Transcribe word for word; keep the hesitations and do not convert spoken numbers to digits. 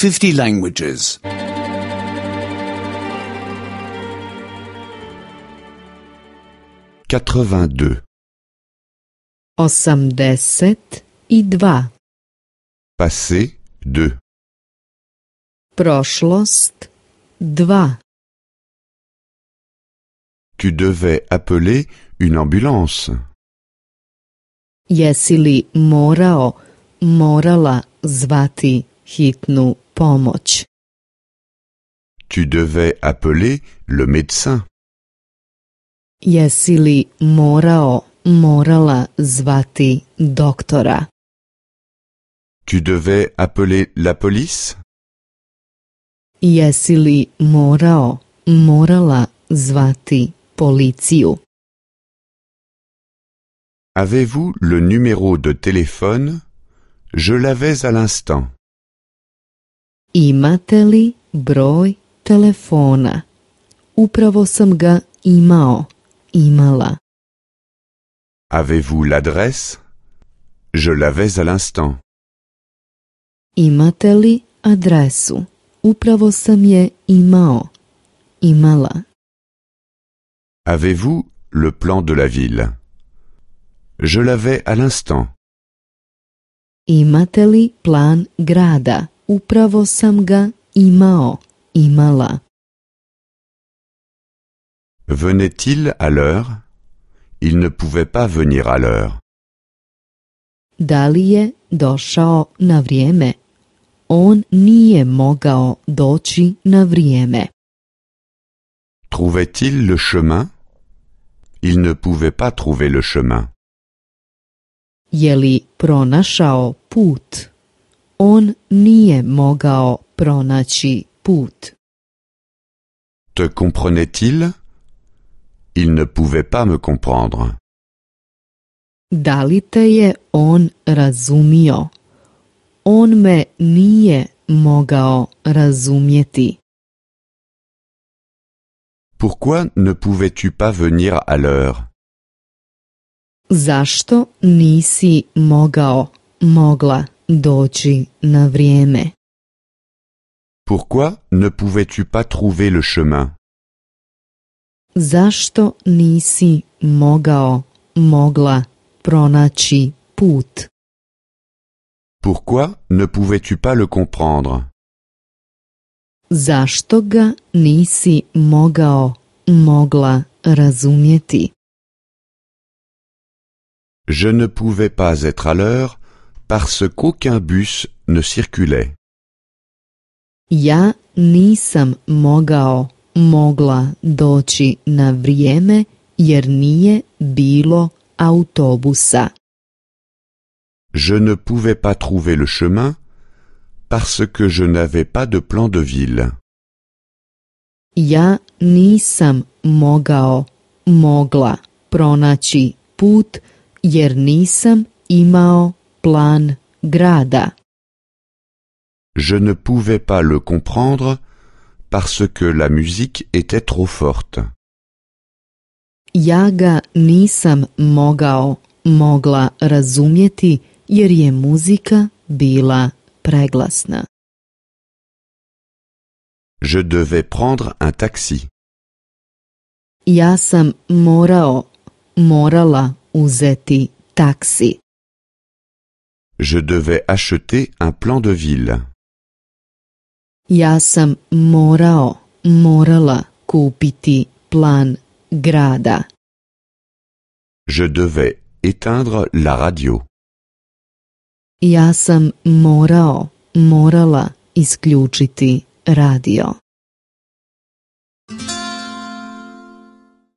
fifty languages. quatre-vingt-deux. osamdeset i dva. Passé, deux. Prošlost, dva. Tu devais appeler une ambulance. Jesi li morao, morala zvati hitnu pomoć? Tu devais appeler le médecin. Jesi li morao, morala zvati doktora? Tu devais appeler la police. Jesi li morao, morala zvati policiju? Avez-vous le numéro de téléphone? Je l'avais à l'instant. Imate li broj telefona? Upravo sam ga imao, imala. Avez-vous l'adresse? Je l'avais à l'instant. Imate li adresu? Upravo sam je imao, imala. Avez-vous le plan de la ville? Je l'avais à l'instant. Imate li plan grada? Upravo sam ga imao, imala. Venait-il à l'heure? Il ne pouvait pas venir à l'heure. Da li je došao na vrijeme? On nije mogao doći na vrijeme. Trouvait-il le chemin? Il ne pouvait pas trouver le chemin. Je li pronašao put? On nije mogao pronaći put. Te comprenait-il? Il ne pouvait pas me comprendre. Da li te je on razumio? On me nije mogao razumjeti. Pourquoi ne pouvais-tu pas venir à l'heure? Zašto nisi mogao, mogla doći na vrijeme? Pourquoi ne pouvais-tu pas trouver le chemin? Zašto nisi mogao, mogla pronaći put? Pourquoi ne pouvais-tu pas le comprendre? Zašto ga nisi mogao, mogla razumjeti? Je ne pouvais pas être à l'heure parce qu'aucun bus ne circulait. Ja nisam mogao, mogla doći na vrijeme jer nije bilo autobusa. Je ne pouvais pas trouver le chemin parce que je n'avais pas de plan de ville. Ja nisam mogao, mogla pronaći put jer nisam imao plan grada. Je ne pouvais pas le comprendre parce que la musique était trop forte. Ja ga nisam mogao, mogla razumjeti jer je muzika bila preglasna. Je devais prendre un taxi. Ja sam morao, morala uzeti taksi. Je devais acheter un plan de ville. Ja sam morao, morala kupiti plan grada. Je devais éteindre la radio. Ja sam morao, morala isključiti radio.